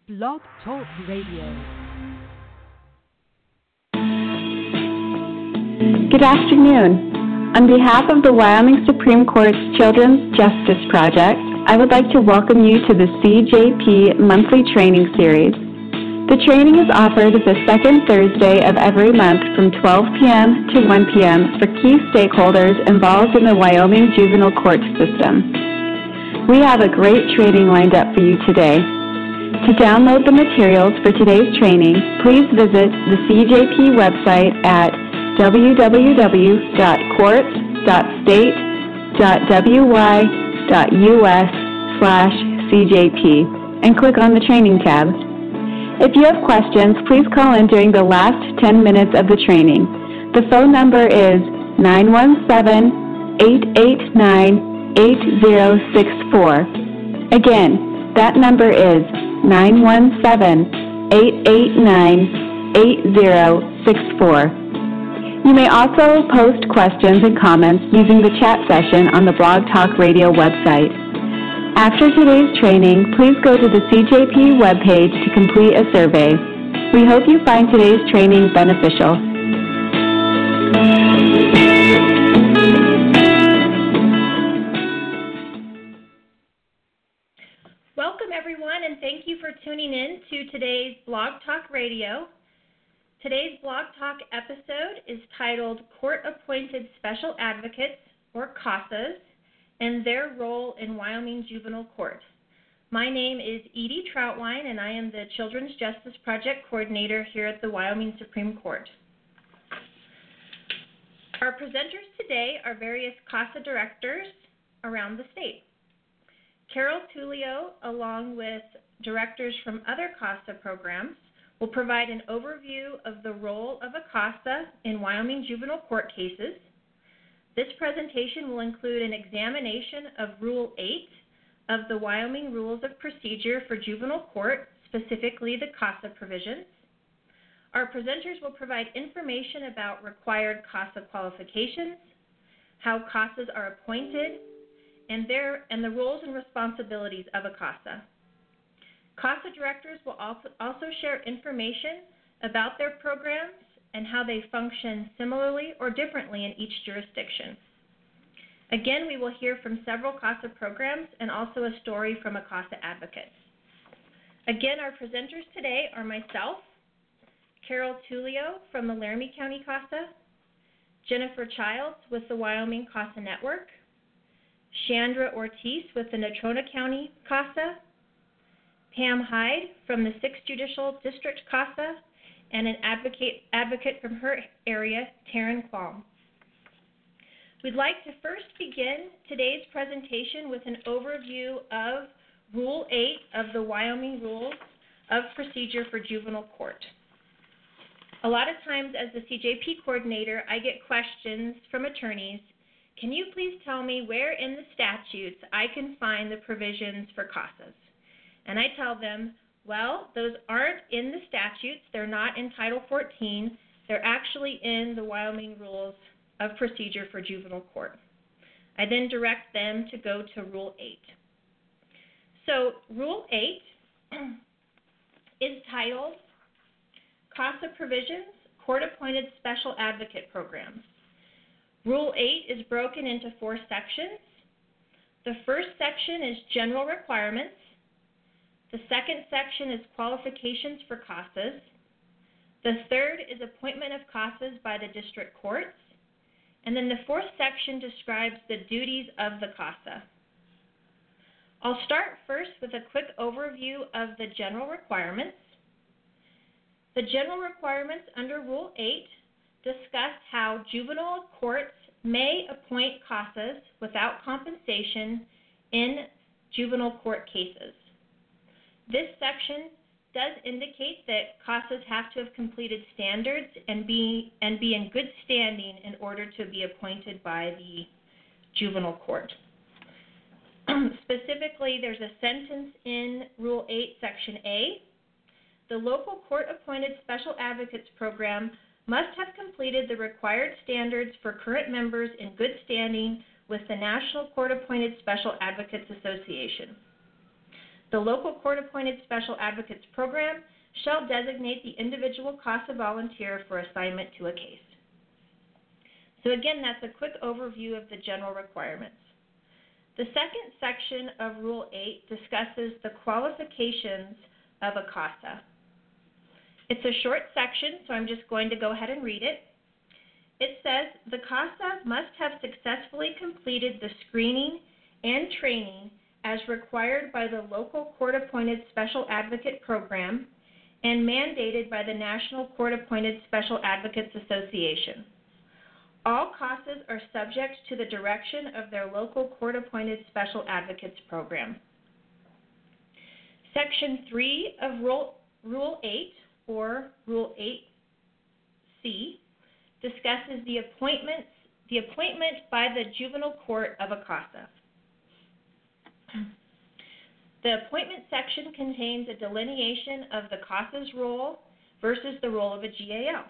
Blog Talk Radio. Good afternoon. On behalf of the Wyoming Supreme Court's Children's Justice Project, I would like to welcome you to the CJP monthly training series. The training is offered the second Thursday of every month from 12 p.m. to 1 p.m. for key stakeholders involved in the Wyoming juvenile court system. We have a great training lined up for you today. To download the materials for today's training, please visit the CJP website at www.courts.state.wy.us/CJP and click on the training tab. If you have questions, please call in during the last 10 minutes of the training. The phone number is 917-889-8064. Again, that number is 917-889-8064. You may also post questions and comments using the chat session on the Blog Talk Radio website. After today's training, please go to the CJP webpage to complete a survey. We hope you find today's training beneficial. Welcome, everyone, and thank you for tuning in to today's Blog Talk Radio. Today's Blog Talk episode is titled Court-Appointed Special Advocates, or CASAs, and their role in Wyoming Juvenile Court. My name is Edie Troutwine, and I am the Children's Justice Project Coordinator here at the Wyoming Supreme Court. Our presenters today are various CASA directors around the state. Carol Tullio, along with directors from other CASA programs, will provide an overview of the role of a CASA in Wyoming juvenile court cases. This presentation will include an examination of Rule 8 of the Wyoming Rules of Procedure for Juvenile Court, specifically the CASA provisions. Our presenters will provide information about required CASA qualifications, how CASAs are appointed, and the roles and responsibilities of a CASA. CASA directors will also share information about their programs and how they function similarly or differently in each jurisdiction. Again, we will hear from several CASA programs and also a story from a CASA advocate. Again, our presenters today are myself, Carol Tullio from the Laramie County CASA, Jennifer Childs with the Wyoming CASA Network, Chandra Ortiz with the Natrona County CASA, Pam Hyde from the 6th Judicial District CASA, and an advocate from her area, Taryn Qualm. We'd like to first begin today's presentation with an overview of Rule 8 of the Wyoming Rules of Procedure for Juvenile Court. A lot of times as the CJP coordinator, I get questions from attorneys. Can you please tell me where in the statutes I can find the provisions for CASAs? And I tell them, well, those aren't in the statutes. They're not in Title 14. They're actually in the Wyoming Rules of Procedure for Juvenile Court. I then direct them to go to Rule 8. So Rule 8 is titled CASA Provisions, Court-Appointed Special Advocate Programs. Rule 8 is broken into 4 sections. The first section is General Requirements. The second section is Qualifications for CASAs. The third is Appointment of CASAs by the District Courts. And then the fourth section describes the duties of the CASA. I'll start first with a quick overview of the General Requirements. The General Requirements under Rule 8 discuss how juvenile courts may appoint CASAs without compensation in juvenile court cases. This section does indicate that CASAs have to have completed standards and be in good standing in order to be appointed by the juvenile court. Specifically, there's a sentence in Rule 8, Section A. The local court-appointed special advocates program must have completed the required standards for current members in good standing with the National Court-Appointed Special Advocates Association. The local court-appointed special advocates program shall designate the individual CASA volunteer for assignment to a case. So again, that's a quick overview of the general requirements. The second section of Rule 8 discusses the qualifications of a CASA. It's a short section, so I'm just going to go ahead and read it. It says, the CASA must have successfully completed the screening and training as required by the local court-appointed special advocate program and mandated by the National Court-Appointed Special Advocates Association. All CASAs are subject to the direction of their local court-appointed special advocates program. Section 3 of Rule 8, or Rule 8C, discusses the appointment by the juvenile court of a CASA. The appointment section contains a delineation of the CASA's role versus the role of a GAL.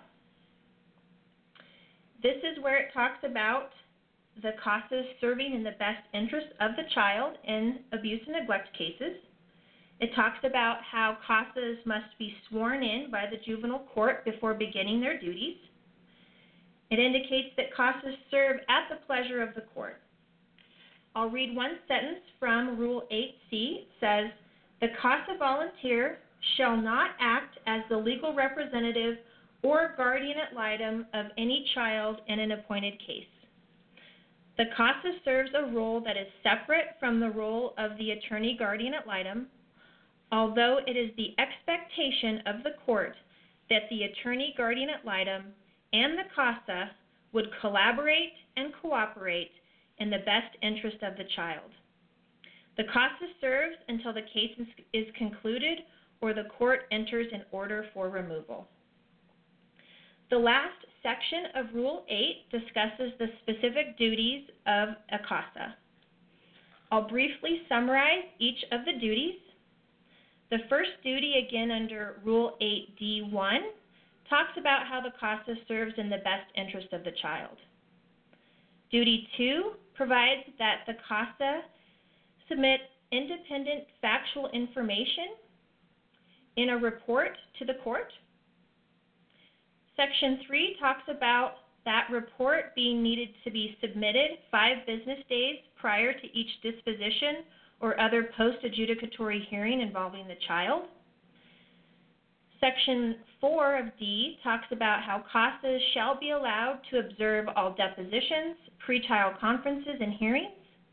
This is where it talks about the CASAs serving in the best interest of the child in abuse and neglect cases. It talks about how CASAs must be sworn in by the juvenile court before beginning their duties. It indicates that CASAs serve at the pleasure of the court. I'll read one sentence from Rule 8C. It says, the CASA volunteer shall not act as the legal representative or guardian ad litem of any child in an appointed case. The CASA serves a role that is separate from the role of the attorney guardian ad litem, although it is the expectation of the court that the attorney guardian ad litem and the CASA would collaborate and cooperate in the best interest of the child. The CASA serves until the case is concluded or the court enters an order for removal. The last section of Rule 8 discusses the specific duties of a CASA. I'll briefly summarize each of the duties. The first duty, again under Rule 8D1, talks about how the CASA serves in the best interest of the child. Duty 2 provides that the CASA submit independent factual information in a report to the court. Section 3 talks about that report being needed to be submitted 5 business days prior to each disposition or other post-adjudicatory hearing involving the child. Section 4 of D talks about how CASAs shall be allowed to observe all depositions, pretrial conferences, and hearings.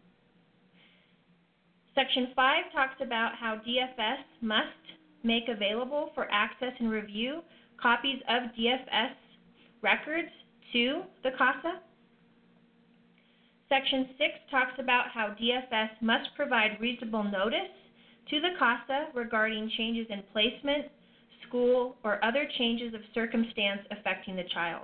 Section 5 talks about how DFS must make available for access and review copies of DFS records to the CASA. Section 6 talks about how DFS must provide reasonable notice to the CASA regarding changes in placement, school, or other changes of circumstance affecting the child.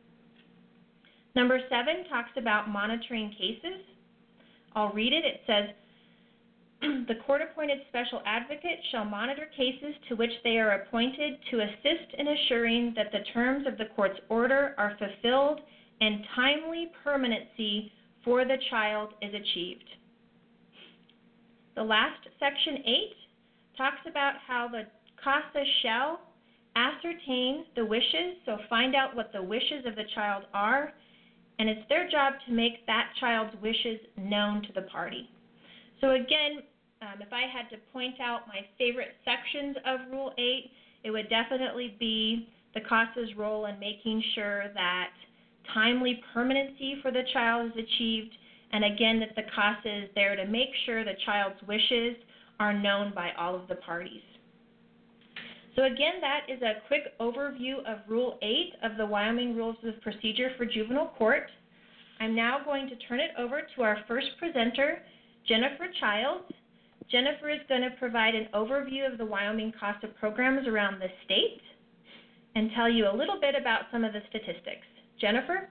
Number 7 talks about monitoring cases. I'll read it. It says, the court-appointed special advocate shall monitor cases to which they are appointed to assist in assuring that the terms of the court's order are fulfilled and timely permanency for the child is achieved. The last, Section 8, talks about how the CASA shall ascertain the wishes, so find out what the wishes of the child are, and it's their job to make that child's wishes known to the party. So again, if I had to point out my favorite sections of Rule 8, it would definitely be the CASA's role in making sure that timely permanency for the child is achieved, and again that the CASA is there to make sure the child's wishes are known by all of the parties. So again, that is a quick overview of Rule 8 of the Wyoming Rules of Procedure for Juvenile Court. I'm now going to turn it over to our first presenter, Jennifer Childs. Jennifer is going to provide an overview of the Wyoming CASA programs around the state and tell you a little bit about some of the statistics. Jennifer?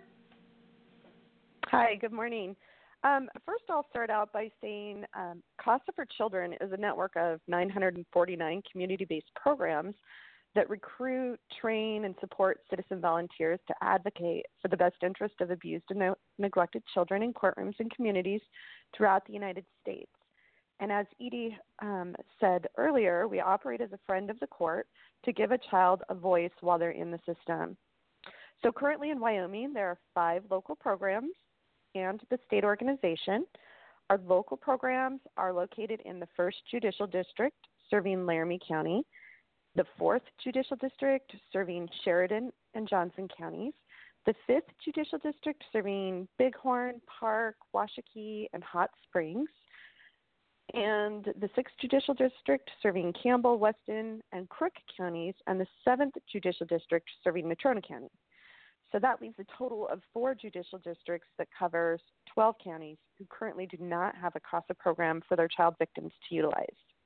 Hi, good morning. First, I'll start out by saying CASA for Children is a network of 949 community-based programs that recruit, train, and support citizen volunteers to advocate for the best interest of abused and neglected children in courtrooms and communities throughout the United States. And as Edie said earlier, we operate as a friend of the court to give a child a voice while they're in the system. So currently in Wyoming, there are 5 local programs and the state organization. Our local programs are located in the 1st Judicial District, serving Laramie County, the 4th Judicial District, serving Sheridan and Johnson counties, the 5th Judicial District, serving Bighorn, Park, Washakie, and Hot Springs, and the 6th Judicial District, serving Campbell, Weston, and Crook counties, and the 7th Judicial District, serving Natrona County. So that leaves a total of 4 judicial districts that covers 12 counties who currently do not have a CASA program for their child victims to utilize.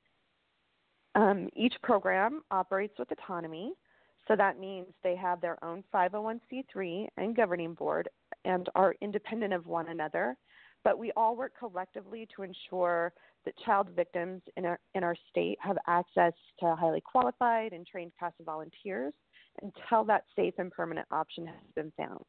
Each program operates with autonomy, so that means they have their own 501c3 and governing board and are independent of one another, but we all work collectively to ensure that child victims in our state have access to highly qualified and trained CASA volunteers until that safe and permanent option has been found.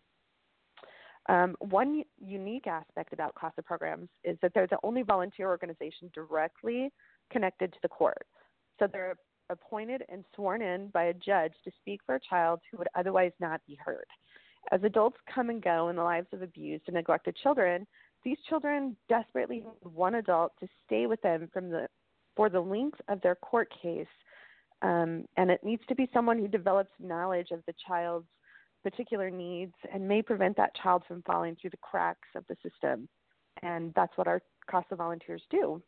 One unique aspect about CASA programs is that they're the only volunteer organization directly connected to the court. So they're appointed and sworn in by a judge to speak for a child who would otherwise not be heard. As adults come and go in the lives of abused and neglected children, these children desperately need one adult to stay with them for the length of their court case, and it needs to be someone who develops knowledge of the child's particular needs and may prevent that child from falling through the cracks of the system. And that's what our CASA volunteers do.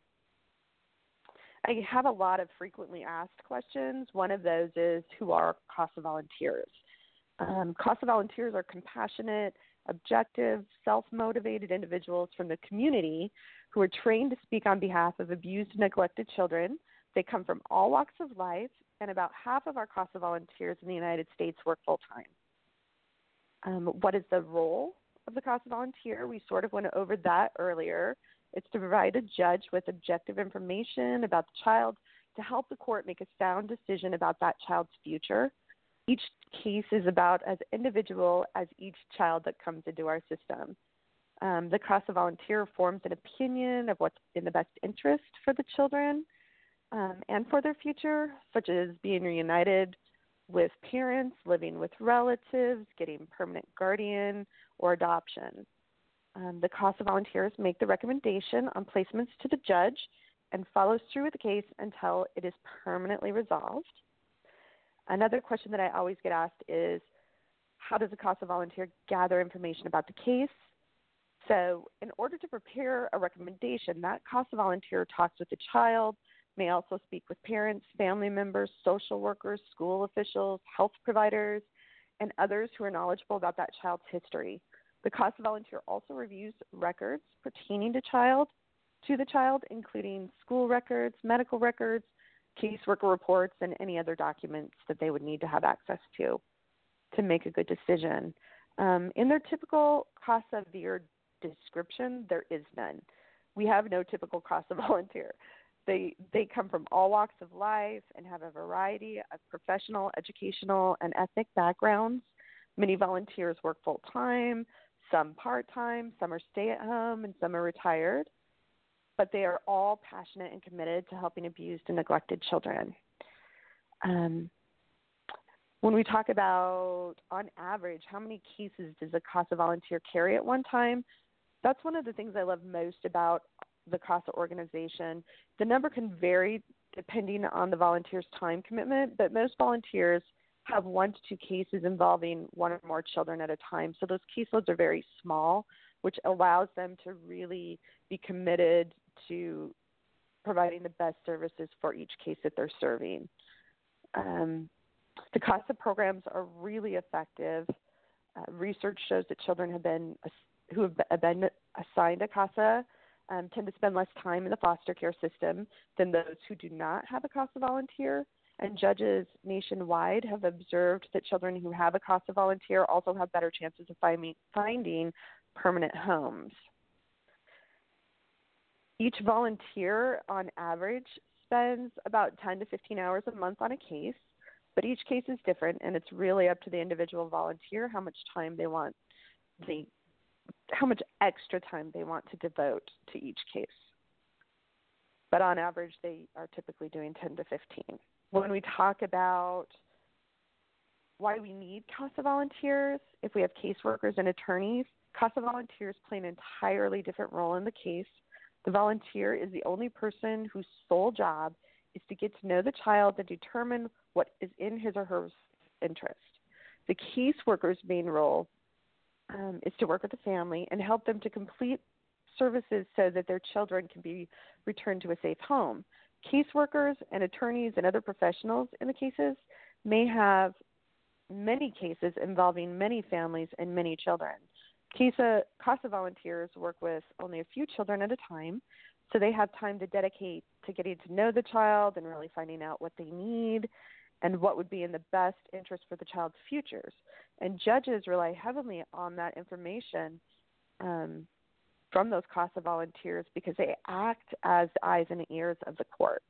I have a lot of frequently asked questions. One of those is, who are CASA volunteers? CASA volunteers are compassionate, objective, self-motivated individuals from the community who are trained to speak on behalf of abused and neglected children. They come from all walks of life, and about half of our CASA volunteers in the United States work full-time. What is the role of the CASA volunteer? We sort of went over that earlier. It's to provide a judge with objective information about the child to help the court make a sound decision about that child's future. Each case is about as individual as each child that comes into our system. The CASA volunteer forms an opinion of what's in the best interest for the children and for their future, such as being reunited with parents, living with relatives, getting permanent guardian, or adoption. The CASA volunteers make the recommendation on placements to the judge and follows through with the case until it is permanently resolved. Another question that I always get asked is, how does a CASA volunteer gather information about the case? So in order to prepare a recommendation, that CASA volunteer talks with the child, may also speak with parents, family members, social workers, school officials, health providers, and others who are knowledgeable about that child's history. The CASA volunteer also reviews records pertaining to the child, including school records, medical records, caseworker reports, and any other documents that they would need to have access to make a good decision. In their typical CASA VEER description, there is none. We have no typical CASA volunteer. They come from all walks of life and have a variety of professional, educational, and ethnic backgrounds. Many volunteers work full-time, some part-time, some are stay-at-home, and some are retired. But they are all passionate and committed to helping abused and neglected children. When we talk about, on average, how many cases does a CASA volunteer carry at one time, that's one of the things I love most about the CASA organization. The number can vary depending on the volunteer's time commitment, but most volunteers have 1 to 2 cases involving 1 or more children at a time. So those caseloads are very small, which allows them to really be committed to providing the best services for each case that they're serving. The CASA programs are really effective. Research shows that children who have been assigned a CASA tend to spend less time in the foster care system than those who do not have a CASA volunteer. And judges nationwide have observed that children who have a CASA volunteer also have better chances of finding permanent homes. Each volunteer, on average, spends about 10 to 15 hours a month on a case, but each case is different, and it's really up to the individual volunteer how much extra time they want to devote to each case. but on average they are typically doing 10 to 15. When we talk about why we need CASA volunteers, if we have caseworkers and attorneys, CASA volunteers play an entirely different role in the case. The volunteer is the only person whose sole job is to get to know the child and determine what is in his or her interest. The caseworker's main role is to work with the family and help them to complete services so that their children can be returned to a safe home. Caseworkers and attorneys and other professionals in the cases may have many cases involving many families and many children. CASA volunteers work with only a few children at a time, so they have time to dedicate to getting to know the child and really finding out what they need and what would be in the best interest for the child's futures. And judges rely heavily on that information from those CASA volunteers because they act as the eyes and ears of the court.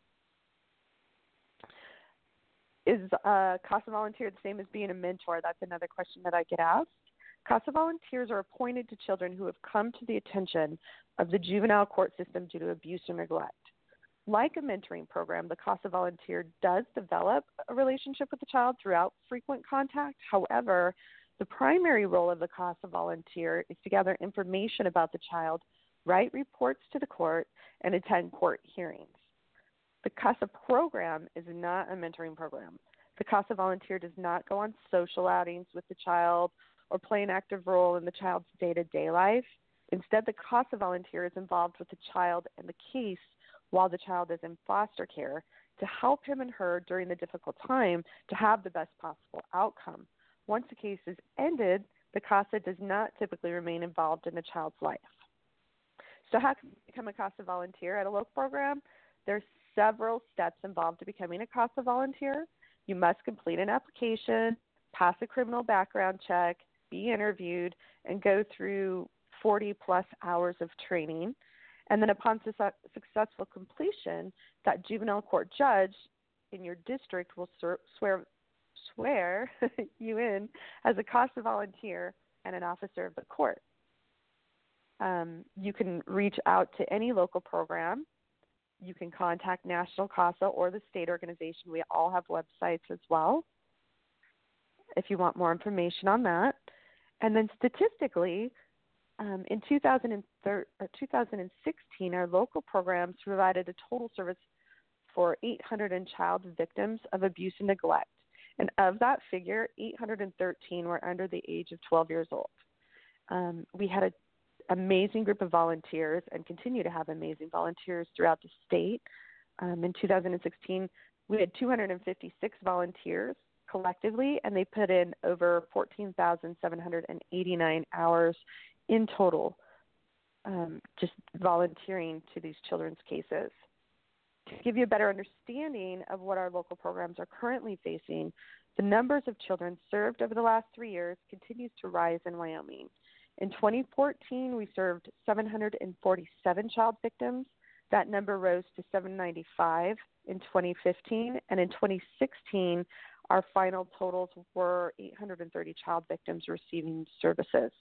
Is a CASA volunteer the same as being a mentor? That's another question that I get asked. CASA volunteers are appointed to children who have come to the attention of the juvenile court system due to abuse or neglect. Like a mentoring program, the CASA volunteer does develop a relationship with the child throughout frequent contact. However, the primary role of the CASA volunteer is to gather information about the child, write reports to the court, and attend court hearings. The CASA program is not a mentoring program. The CASA volunteer does not go on social outings with the child or play an active role in the child's day-to-day life. Instead, the CASA volunteer is involved with the child and the case while the child is in foster care to help him and her during the difficult time to have the best possible outcome. Once the case is ended, the CASA does not typically remain involved in the child's life. So how can you become a CASA volunteer at a local program? There's several steps involved to becoming a CASA volunteer. You must complete an application, pass a criminal background check, be interviewed, and go through 40-plus hours of training. And then upon successful completion, that juvenile court judge in your district will swear you in as a CASA volunteer and an officer of the court. You can reach out to any local program. You can contact National CASA or the state organization. We all have websites as well if you want more information on that. And then statistically, in 2016, our local programs provided a total service for 800 child victims of abuse and neglect. And of that figure, 813 were under the age of 12 years old. We had an amazing group of volunteers and continue to have amazing volunteers throughout the state. In 2016, we had 256 volunteers collectively, and they put in over 14,789 hours in total, just volunteering to these children's cases. To give you a better understanding of what our local programs are currently facing, the numbers of children served over the last 3 years continues to rise in Wyoming. In 2014, we served 747 child victims. That number rose to 795 in 2015, and in 2016, our final totals were 830 child victims receiving services.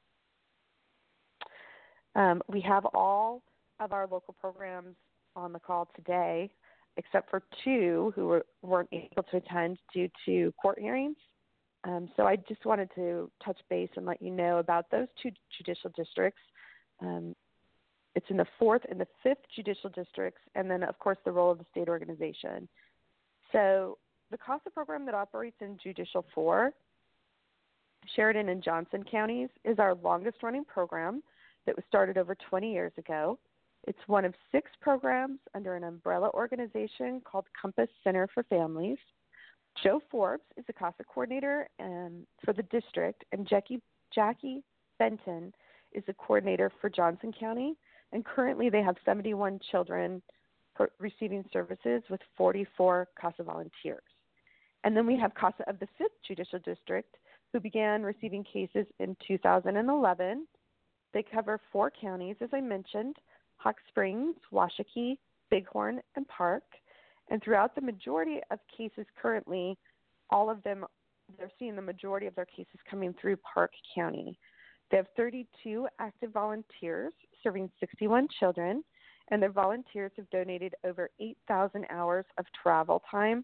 We have all of our local programs on the call today, except for two who weren't able to attend due to court hearings. So I just wanted to touch base and let you know about those two judicial districts. It's in the 4th and the 5th judicial districts, and then, of course, the role of the state organization. So the CASA program that operates in Judicial 4, Sheridan and Johnson counties, is our longest-running program that was started over 20 years ago. It's one of 6 programs under an umbrella organization called Compass Center for Families. Joe Forbes is the CASA coordinator for the district, and Jackie Benton is the coordinator for Johnson County. And currently they have 71 children receiving services with 44 CASA volunteers. And then we have CASA of the 5th Judicial District, who began receiving cases in 2011. They cover 4 counties, as I mentioned: Hawk Springs, Washakie, Bighorn, and Park. And throughout the majority of cases currently, all of them, they're seeing the majority of their cases coming through Park County. They have 32 active volunteers serving 61 children, and their volunteers have donated over 8,000 hours of travel time,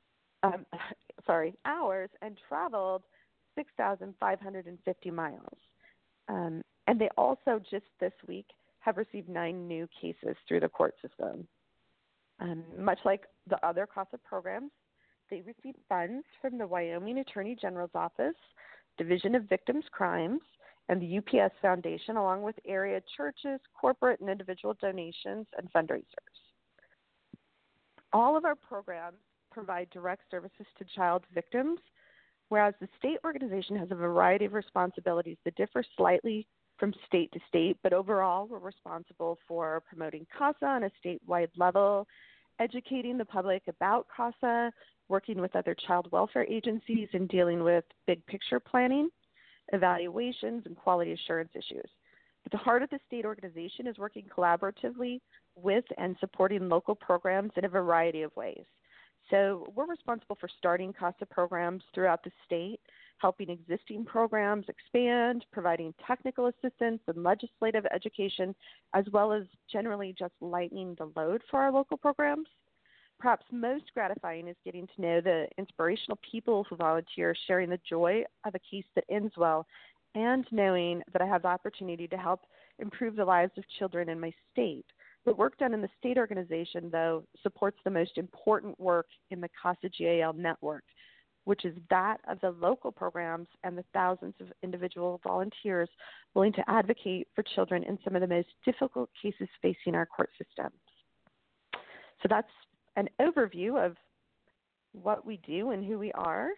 hours, and traveled 6,550 miles. And they also just this week have received 9 new cases through the court system. Much like the other CASA programs, they receive funds from the Wyoming Attorney General's Office, Division of Victims' Crimes, and the UPS Foundation, along with area churches, corporate and individual donations, and fundraisers. All of our programs provide direct services to child victims, whereas the state organization has a variety of responsibilities that differ slightly from state to state, but overall we're responsible for promoting CASA on a statewide level, educating the public about CASA, working with other child welfare agencies, and dealing with big picture planning, evaluations, and quality assurance issues. But the heart of the state organization is working collaboratively with and supporting local programs in a variety of ways. So we're responsible for starting CASA programs throughout the state, helping existing programs expand, providing technical assistance and legislative education, as well as generally just lightening the load for our local programs. Perhaps most gratifying is getting to know the inspirational people who volunteer, sharing the joy of a case that ends well, and knowing that I have the opportunity to help improve the lives of children in my state. The work done in the state organization, though, supports the most important work in the CASA GAL network, which is that of the local programs and the thousands of individual volunteers willing to advocate for children in some of the most difficult cases facing our court systems. So that's an overview of what we do and who we are.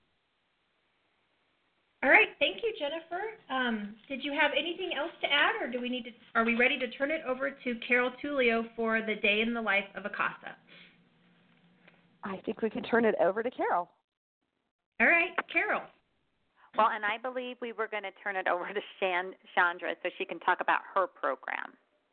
All right, thank you, Jennifer. Did you have anything else to add, or are we ready to turn it over to Carol Tullio for the day in the life of a CASA? I think we can turn it over to Carol. All right, Carol. Well, and I believe we were going to turn it over to Chandra so she can talk about her program.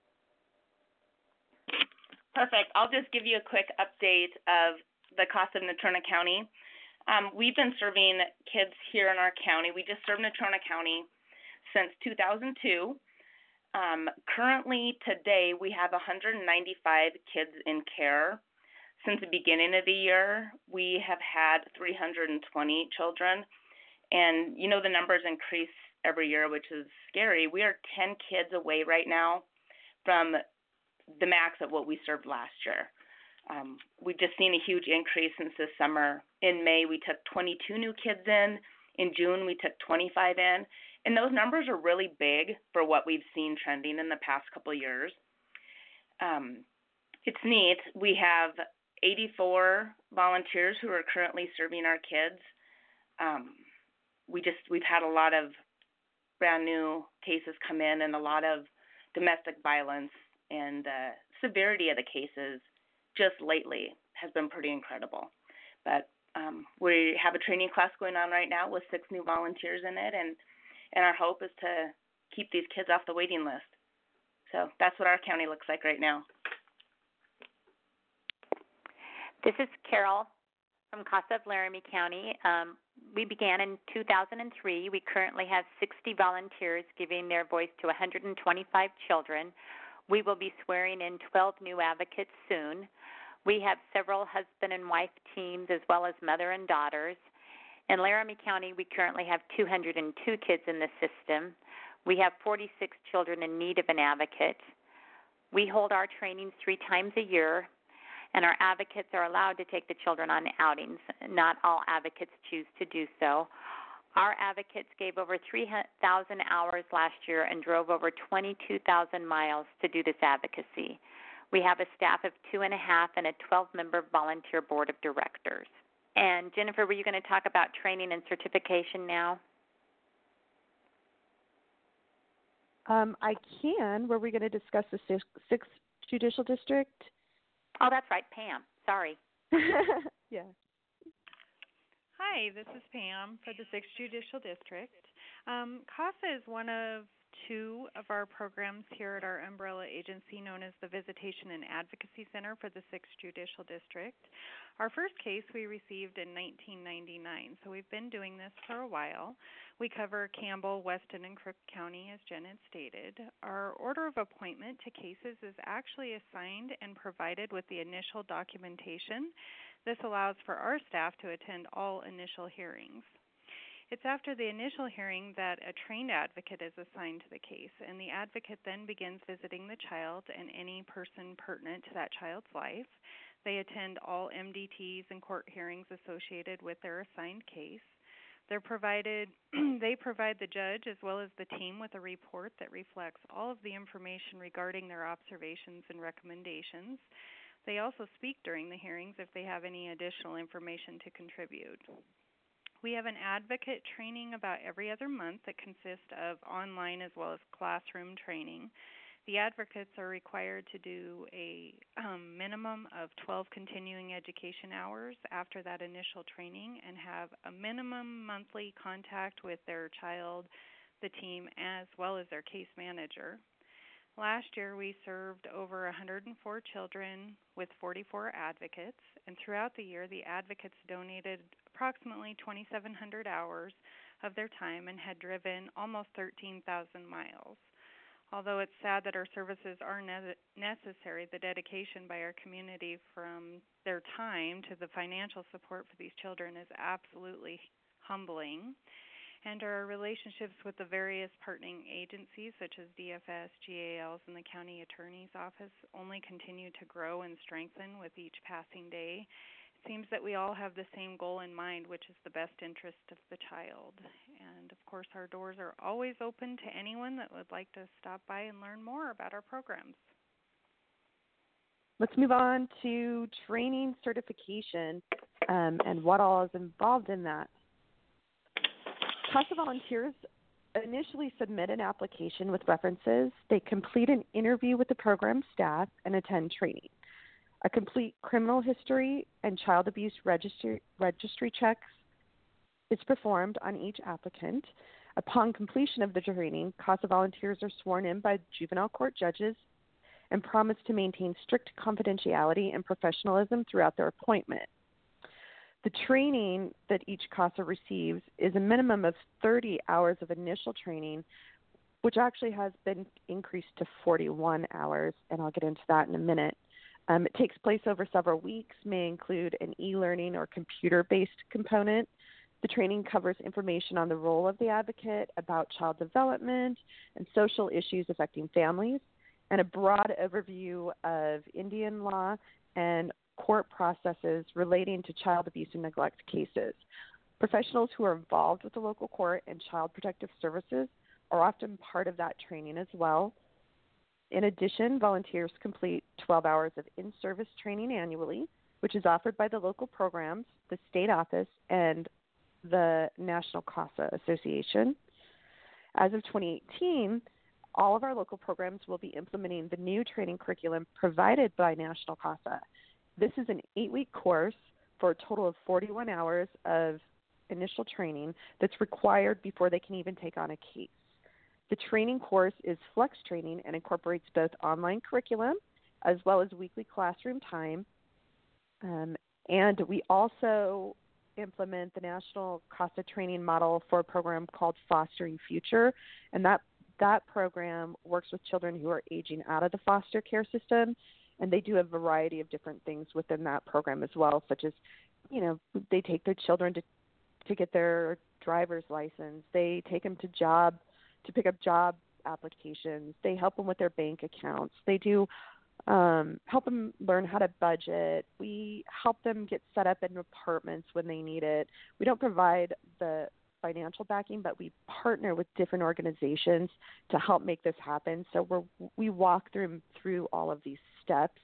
Perfect. I'll just give you a quick update of the CASA of Natrona County. We've been serving kids here in our county. We just served Natrona County since 2002. Currently, today, we have 195 kids in care. Since the beginning of the year, we have had 320 children. And, you know, the numbers increase every year, which is scary. We are 10 kids away right now from the max of what we served last year. We've just seen a huge increase since this summer. In May, we took 22 new kids in. In June, we took 25 in. And those numbers are really big for what we've seen trending in the past couple of years. It's neat. We have 84 volunteers who are currently serving our kids. We've had a lot of brand new cases come in and a lot of domestic violence, and the severity of the cases just lately has been pretty incredible. But we have a training class going on right now with 6 new volunteers in it, and our hope is to keep these kids off the waiting list. So that's what our county looks like right now. This is Carol from CASA of Laramie County. We began in 2003. We currently have 60 volunteers giving their voice to 125 children. We will be swearing in 12 new advocates soon. We have several husband and wife teams as well as mother and daughters. In Laramie County, we currently have 202 kids in the system. We have 46 children in need of an advocate. We hold our trainings 3 times a year, and our advocates are allowed to take the children on outings. Not all advocates choose to do so. Our advocates gave over 3,000 hours last year and drove over 22,000 miles to do this advocacy. We have a staff of 2.5 and a 12-member volunteer board of directors. And Jennifer, were you going to talk about training and certification now? I can. Were we going to discuss the 6th Judicial District? Oh, that's right, Pam. Sorry. Yeah. Hi, this is Pam for the 6th Judicial District. CASA is one of two of our programs here at our umbrella agency known as the Visitation and Advocacy Center for the 6th Judicial District. Our first case we received in 1999, so we've been doing this for a while. We cover Campbell, Weston, and Crook County, as Jen had stated. Our order of appointment to cases is actually assigned and provided with the initial documentation. This allows for our staff to attend all initial hearings. It's after the initial hearing that a trained advocate is assigned to the case, and the advocate then begins visiting the child and any person pertinent to that child's life. They attend all MDTs and court hearings associated with their assigned case. They provide the judge as well as the team with a report that reflects all of the information regarding their observations and recommendations. They also speak during the hearings if they have any additional information to contribute. We have an advocate training about every other month that consists of online as well as classroom training. The advocates are required to do a minimum of 12 continuing education hours after that initial training and have a minimum monthly contact with their child, the team, as well as their case manager. Last year, we served over 104 children with 44 advocates, and throughout the year, the advocates donated approximately 2,700 hours of their time and had driven almost 13,000 miles. Although it's sad that our services are necessary, the dedication by our community from their time to the financial support for these children is absolutely humbling. And our relationships with the various partnering agencies such as DFS, GALs, and the County Attorney's Office only continue to grow and strengthen with each passing day. It seems that we all have the same goal in mind, which is the best interest of the child. And of course, our doors are always open to anyone that would like to stop by and learn more about our programs. Let's move on to training certification and what all is involved in that. CASA volunteers initially submit an application with references. They complete an interview with the program staff and attend training. A complete criminal history and child abuse registry checks is performed on each applicant. Upon completion of the training, CASA volunteers are sworn in by juvenile court judges and promise to maintain strict confidentiality and professionalism throughout their appointment. The training that each CASA receives is a minimum of 30 hours of initial training, which actually has been increased to 41 hours, and I'll get into that in a minute. It takes place over several weeks, may include an e-learning or computer-based component. The training covers information on the role of the advocate, about child development and social issues affecting families, and a broad overview of Indian law and court processes relating to child abuse and neglect cases. Professionals who are involved with the local court and child protective services are often part of that training as well. In addition, volunteers complete 12 hours of in-service training annually, which is offered by the local programs, the state office, and the National CASA Association. As of 2018, all of our local programs will be implementing the new training curriculum provided by National CASA. This is an 8-week course for a total of 41 hours of initial training that's required before they can even take on a case. The training course is flex training and incorporates both online curriculum as well as weekly classroom time. And we also implement the National CASA training model for a program called Fostering Future. And that program works with children who are aging out of the foster care system. And they do a variety of different things within that program as well, such as, they take their children to get their driver's license. They take them to pick up job applications. They help them with their bank accounts. They do help them learn how to budget. We help them get set up in apartments when they need it. We don't provide the financial backing, but we partner with different organizations to help make this happen. So we walk through all of these steps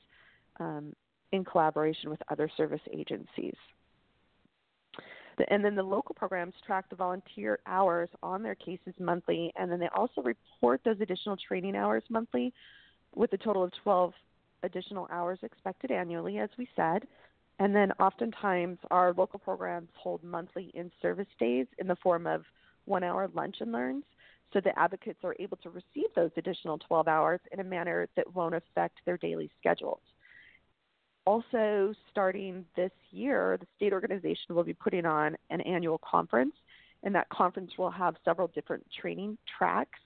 in collaboration with other service agencies. And then the local programs track the volunteer hours on their cases monthly, and then they also report those additional training hours monthly with a total of 12 additional hours expected annually, as we said. And then oftentimes our local programs hold monthly in-service days in the form of 1-hour lunch and learns. so the advocates are able to receive those additional 12 hours in a manner that won't affect their daily schedules. Also, starting this year, the state organization will be putting on an annual conference, and that conference will have several different training tracks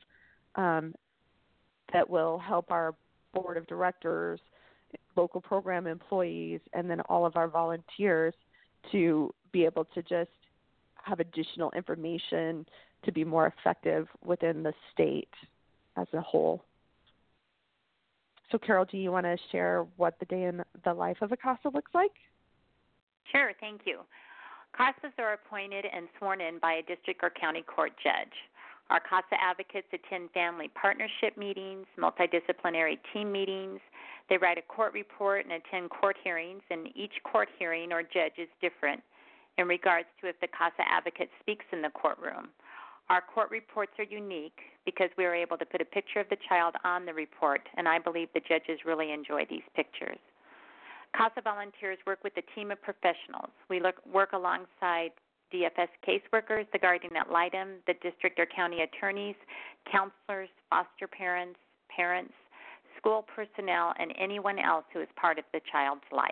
that will help our board of directors, local program employees, and then all of our volunteers to be able to just have additional information to be more effective within the state as a whole. So, Carol, do you want to share what the day in the life of a CASA looks like? Sure, thank you. CASAs are appointed and sworn in by a district or county court judge. Our CASA advocates attend family partnership meetings, multidisciplinary team meetings. They write a court report and attend court hearings, and each court hearing or judge is different in regards to if the CASA advocate speaks in the courtroom. Our court reports are unique because we are able to put a picture of the child on the report, and I believe the judges really enjoy these pictures. CASA volunteers work with a team of professionals. We work alongside DFS caseworkers, the guardian ad litem, the district or county attorneys, counselors, foster parents, school personnel, and anyone else who is part of the child's life.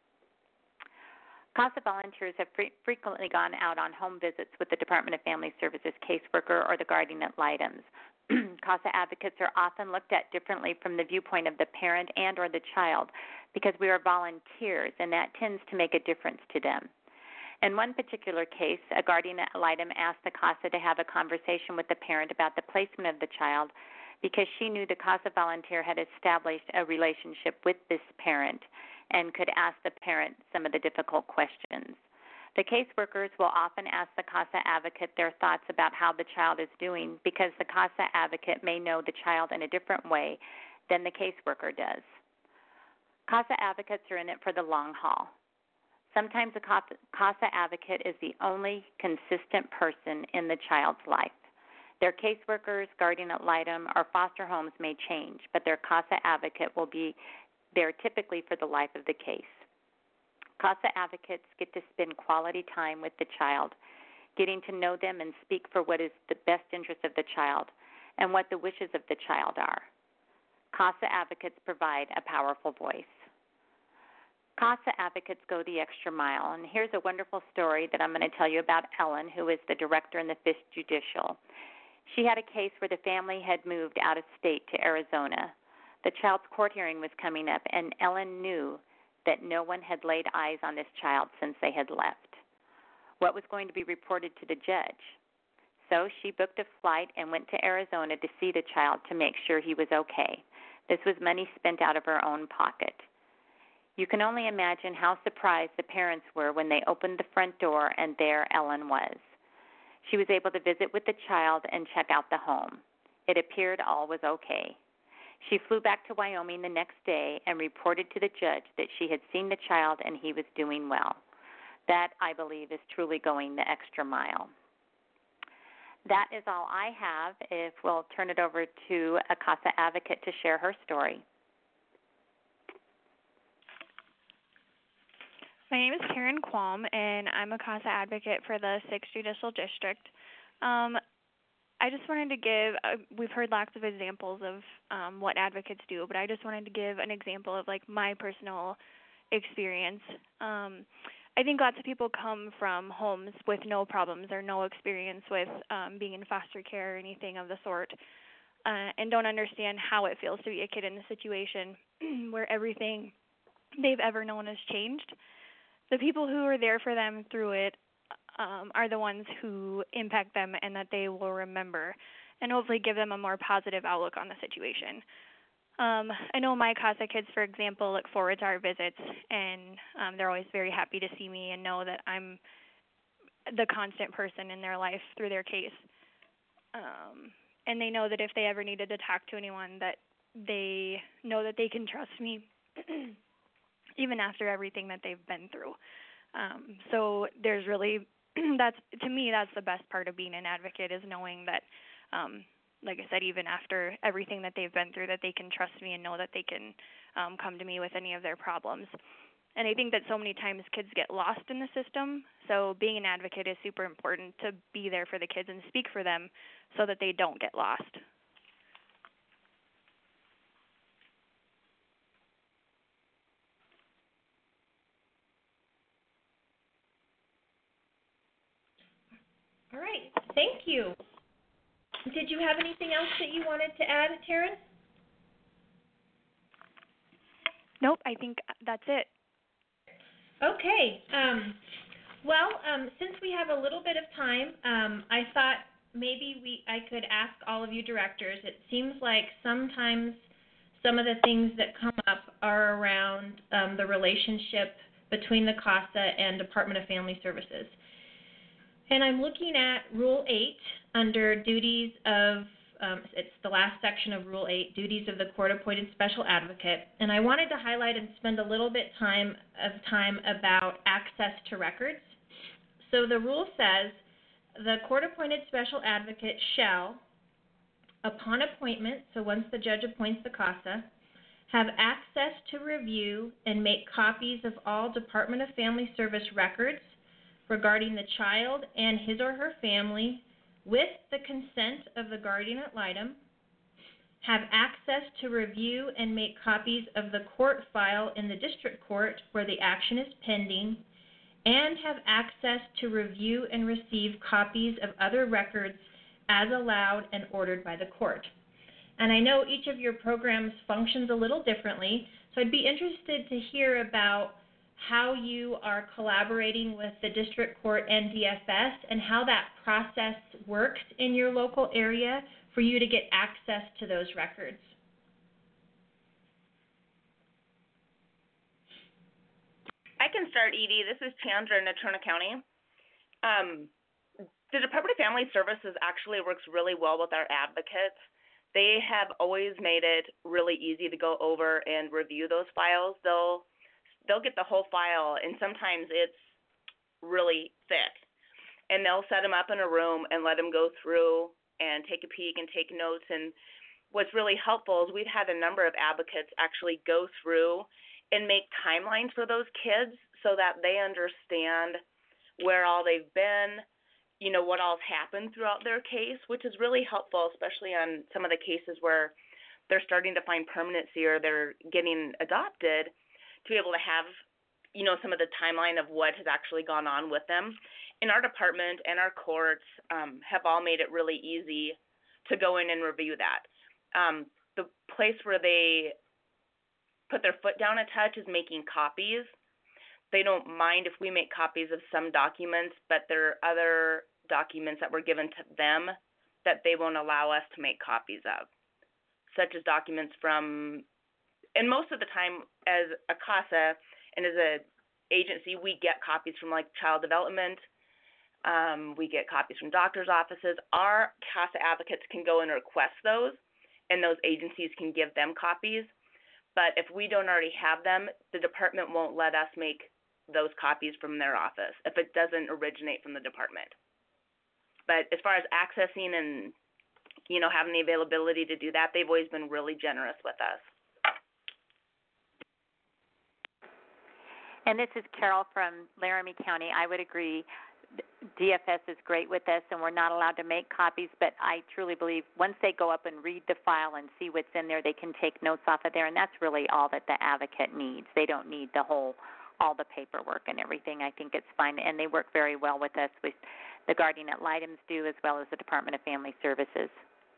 CASA volunteers have frequently gone out on home visits with the Department of Family Services caseworker or the guardian ad litems. CASA advocates are often looked at differently from the viewpoint of the parent and or the child because we are volunteers, and that tends to make a difference to them. In one particular case, a guardian ad litem asked the CASA to have a conversation with the parent about the placement of the child because she knew the CASA volunteer had established a relationship with this parent and could ask the parent some of the difficult questions. The caseworkers will often ask the CASA advocate their thoughts about how the child is doing because the CASA advocate may know the child in a different way than the caseworker does. CASA advocates are in it for the long haul. Sometimes a CASA advocate is the only consistent person in the child's life. Their caseworkers, guardian ad litem, or foster homes may change, but their CASA advocate will be there typically for the life of the case. CASA advocates get to spend quality time with the child, getting to know them and speak for what is the best interest of the child and what the wishes of the child are. CASA advocates provide a powerful voice. CASA advocates go the extra mile, and here's a wonderful story that I'm going to tell you about Ellen, who is the director in the 5th Judicial. She had a case where the family had moved out of state to Arizona. The child's court hearing was coming up, and Ellen knew that no one had laid eyes on this child since they had left. What was going to be reported to the judge? So she booked a flight and went to Arizona to see the child to make sure he was okay. This was money spent out of her own pocket. You can only imagine how surprised the parents were when they opened the front door and there Ellen was. She was able to visit with the child and check out the home. It appeared all was okay. She flew back to Wyoming the next day and reported to the judge that she had seen the child and he was doing well. That, I believe, is truly going the extra mile. That is all I have. If we'll turn it over to a CASA advocate to share her story. My name is Karen Qualm, and I'm a CASA advocate for the 6th Judicial District. I just wanted to give, we've heard lots of examples of what advocates do, but I just wanted to give an example of like my personal experience. I think lots of people come from homes with no problems or no experience with being in foster care or anything of the sort, and don't understand how it feels to be a kid in a situation where everything they've ever known has changed. The people who are there for them through it are the ones who impact them and that they will remember and hopefully give them a more positive outlook on the situation. I know my CASA kids, for example, look forward to our visits, and they're always very happy to see me and know that I'm the constant person in their life through their case. And they know that if they ever needed to talk to anyone, that they know that they can trust me even after everything that they've been through. So there's really, that's, to me, that's the best part of being an advocate, is knowing that, like I said, even after everything that they've been through, that they can trust me and know that they can come to me with any of their problems. And I think that so many times kids get lost in the system. So being an advocate is super important to be there for the kids and speak for them so that they don't get lost. All right, thank you. Did you have anything else that you wanted to add, Taryn? Nope, I think that's it. Okay. Since we have a little bit of time, I thought maybe I could ask all of you directors. It seems like sometimes some of the things that come up are around the relationship between the CASA and Department of Family Services. And I'm looking at Rule 8 under duties of, it's the last section of Rule 8, duties of the court-appointed special advocate. And I wanted to highlight and spend a little bit of time about access to records. So the rule says the court-appointed special advocate shall, upon appointment, so once the judge appoints the CASA, have access to review and make copies of all Department of Family Service records regarding the child and his or her family with the consent of the guardian ad litem, have access to review and make copies of the court file in the district court where the action is pending, and have access to review and receive copies of other records as allowed and ordered by the court. And I know each of your programs functions a little differently, so I'd be interested to hear about how you are collaborating with the district court and DFS and how that process works in your local area for you to get access to those records. I can start, Edie. This is Chandra in Natrona County. The Department of Family Services actually works really well with our advocates. They have always made it really easy to go over and review those files. They'll get the whole file, and sometimes it's really thick. And they'll set them up in a room and let them go through and take a peek and take notes. And what's really helpful is we've had a number of advocates actually go through and make timelines for those kids so that they understand where all they've been, you know, what all's happened throughout their case, which is really helpful, especially on some of the cases where they're starting to find permanency or they're getting adopted, to be able to have, you know, some of the timeline of what has actually gone on with them. And our department and our courts have all made it really easy to go in and review that. The place where they put their foot down a touch is making copies. They don't mind if we make copies of some documents, but there are other documents that were given to them that they won't allow us to make copies of, such as documents from, and most of the time as a CASA and as an agency, we get copies from like child development. We get copies from doctors' offices. Our CASA advocates can go and request those, and those agencies can give them copies. But if we don't already have them, the department won't let us make those copies from their office if it doesn't originate from the department. But as far as accessing and, you know, having the availability to do that, they've always been really generous with us. And this is Carol from Laramie County. I would agree. DFS is great with this, and we're not allowed to make copies, but I truly believe once they go up and read the file and see what's in there, they can take notes off of there, and that's really all that the advocate needs. They don't need all the paperwork and everything. I think it's fine, and they work very well with us, with the guardian ad litems do, as well as the Department of Family Services.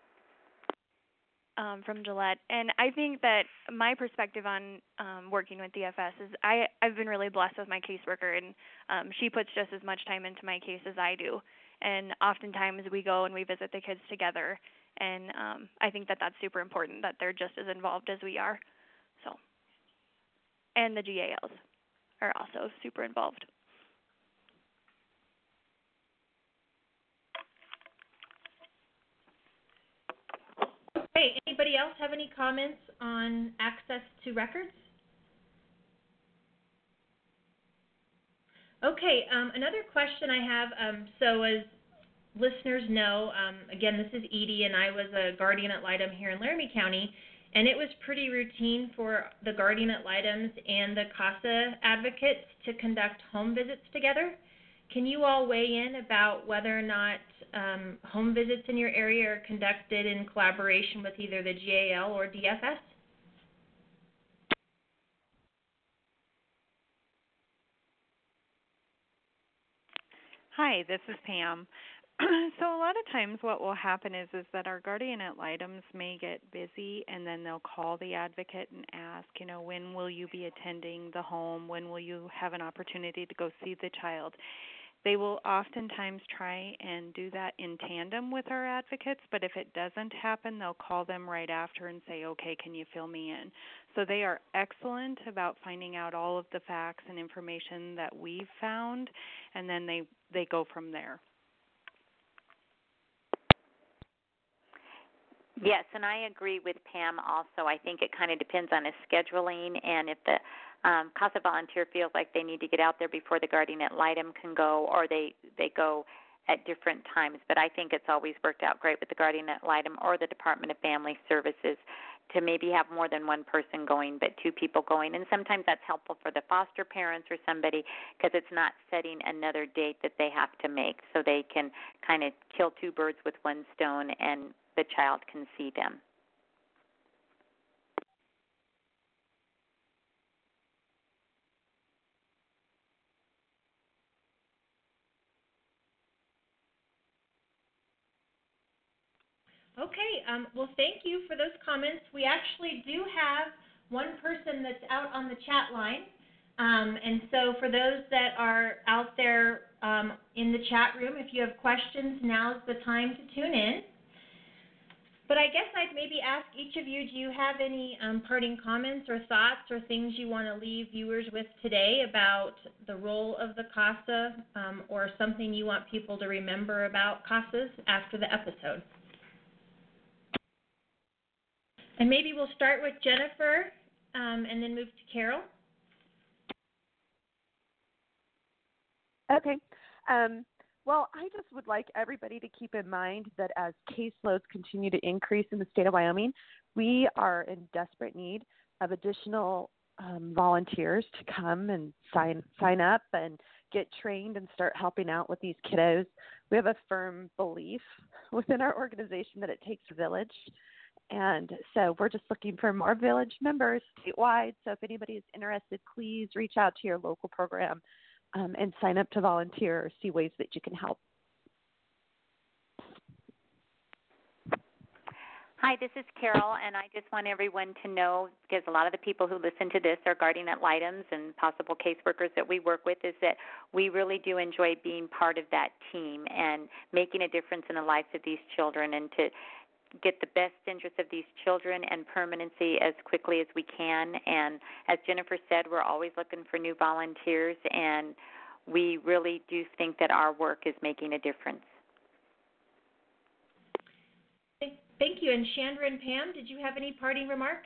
From Gillette, and I think that my perspective on working with DFS is I've been really blessed with my caseworker, and she puts just as much time into my case as I do, and oftentimes we go and we visit the kids together, and I think that that's super important, that they're just as involved as we are. So, and the GALs are also super involved. Okay, anybody else have any comments on access to records? Okay, another question I have, so as listeners know, again, this is Edie, and I was a guardian ad litem here in Laramie County, And it was pretty routine for the guardian ad litems and the CASA advocates to conduct home visits together. Can you all weigh in about whether or not home visits in your area are conducted in collaboration with either the GAL or DFS? Hi, this is Pam. So a lot of times what will happen is that our guardian ad litems may get busy, and then they'll call the advocate and ask, when will you be attending the home? When will you have an opportunity to go see the child? They will oftentimes try and do that in tandem with our advocates, but if it doesn't happen, they'll call them right after and say, okay, can you fill me in? So they are excellent about finding out all of the facts and information that we've found, and then they go from there. Yes, and I agree with Pam also. I think it kind of depends on his scheduling, and if the CASA volunteer feels like they need to get out there before the guardian ad litem can go, or they go at different times. But I think it's always worked out great with the guardian ad litem or the Department of Family Services to maybe have more than one person going, but two people going. And sometimes that's helpful for the foster parents or somebody, because it's not setting another date that they have to make, so they can kind of kill two birds with one stone and the child can see them. Okay, well, thank you for those comments. We actually do have one person that's out on the chat line. And so for those that are out there in the chat room, if you have questions, now's the time to tune in. But I guess I'd maybe ask each of you, do you have any parting comments or thoughts or things you want to leave viewers with today about the role of the CASA or something you want people to remember about CASAs after the episode? And maybe we'll start with Jennifer and then move to Carol. Okay. Well, I just would like everybody to keep in mind that as caseloads continue to increase in the state of Wyoming, we are in desperate need of additional volunteers to come and sign up and get trained and start helping out with these kiddos. We have a firm belief within our organization that it takes a village. And so we're just looking for more village members statewide. So if anybody is interested, please reach out to your local program and sign up to volunteer or see ways that you can help. Hi, this is Carol, and I just want everyone to know, because a lot of the people who listen to this are guardian ad litems and possible caseworkers that we work with, is that we really do enjoy being part of that team and making a difference in the lives of these children, and to get the best interest of these children and permanency as quickly as we can. And as Jennifer said, we're always looking for new volunteers, and we really do think that our work is making a difference. Thank you. And Chandra and Pam, did you have any parting remarks?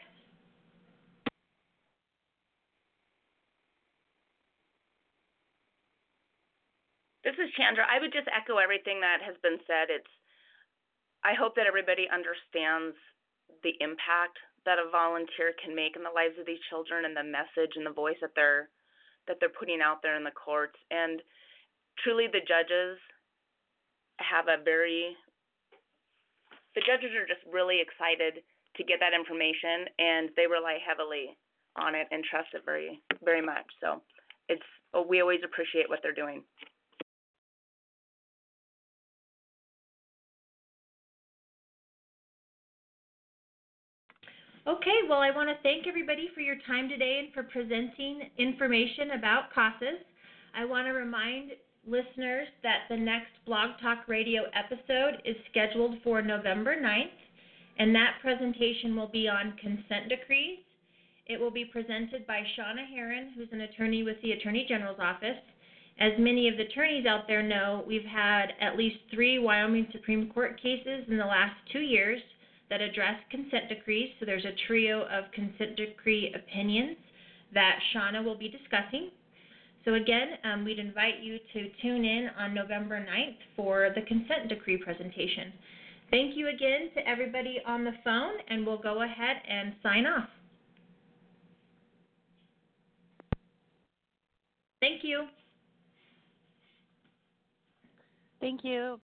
This is Chandra. I would just echo everything that has been said. I hope that everybody understands the impact that a volunteer can make in the lives of these children, and the message and the voice that they're putting out there in the courts. And truly, the judges are just really excited to get that information, and they rely heavily on it and trust it very, very much. So we always appreciate what they're doing. Okay, well, I want to thank everybody for your time today and for presenting information about CASAs. I want to remind listeners that the next Blog Talk Radio episode is scheduled for November 9th, and that presentation will be on consent decrees. It will be presented by Shauna Herron, who's an attorney with the Attorney General's Office. As many of the attorneys out there know, we've had at least 3 Wyoming Supreme Court cases in the last 2 years that address consent decrees. So there's a trio of consent decree opinions that Shauna will be discussing. So again, we'd invite you to tune in on November 9th for the consent decree presentation. Thank you again to everybody on the phone, and we'll go ahead and sign off. Thank you. Thank you.